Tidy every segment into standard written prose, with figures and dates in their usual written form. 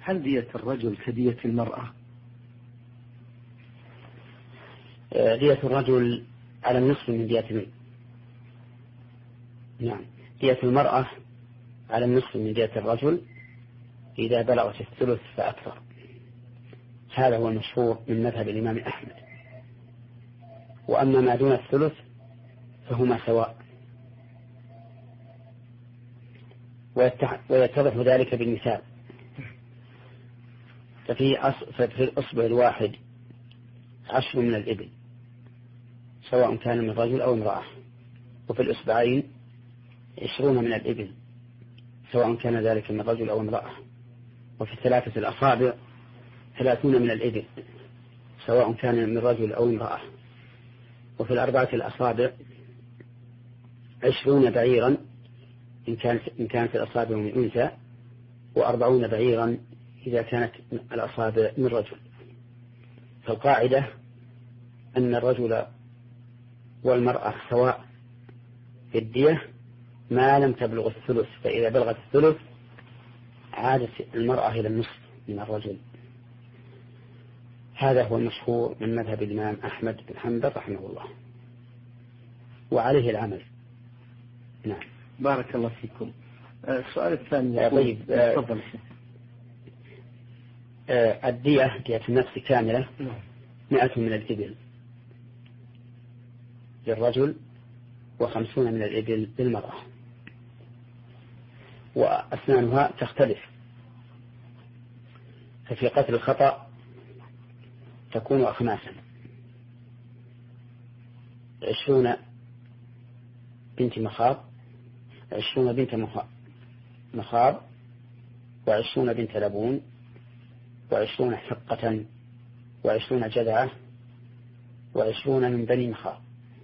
هل دية الرجل كدية المرأة؟ دية الرجل على النصف من دية نعم، دية المرأة على النصف من دية الرجل إذا بلغت الثلث فأكثر. هذا هو المشهور من مذهب الإمام أحمد. وأما ما دون الثلث فهما سواء، ويتضح ذلك بالمثال. ففي الأصبع الواحد 10 من الإبل سواء كان من رجل أو امرأة، وفي الأصبعين 20 من الإبل سواء كان ذلك من رجل أو امرأة، وفي 3 الأصابع 30 من الإبل سواء كان من رجل أو امرأة، وفي 4 الأصابع 20 بعيرا إن كانت الأصابع من أنثى، و40 بعيرا إذا كانت الأصابع من رجل. فالقاعدة أن الرجل والمرأة سواء في الدية ما لم تبلغ الثلث، فإذا بلغت الثلث عادت المرأة إلى النصف من الرجل. هذا هو المشهور من مذهب الإمام أحمد بن حنبل رحمه الله، وعليه العمل. نعم. بارك الله فيكم. السؤال الثاني. طيب. تفضل. الدية دية النفس كاملة 100 من الإبل للرجل و50 من الإبل للمرأة، وأسنانها تختلف. ففي قتل الخطأ تكون أخماسا: 20 بنت مخاض، 20 بنت مخاض، و20 بنت لبون، و20 حقة، و20 جذعة، و20 من بني مخاض.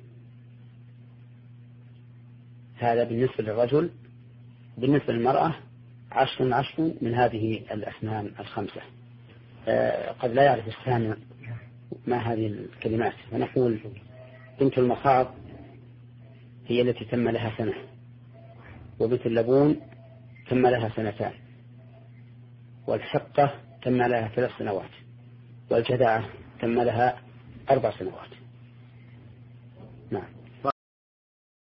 هذا بالنسبة للرجل. بالنسبة للمرأة 10 من هذه الأسنان الخمسة. قد لا يعرف السامع ما هذه الكلمات، فنقول بنت المخاض هي التي تم لها 1 سنة، وبنت اللبون تم لها 2 سنين، والحقة تم لها 3 سنوات، والجذعة تم لها 4 سنوات. نعم.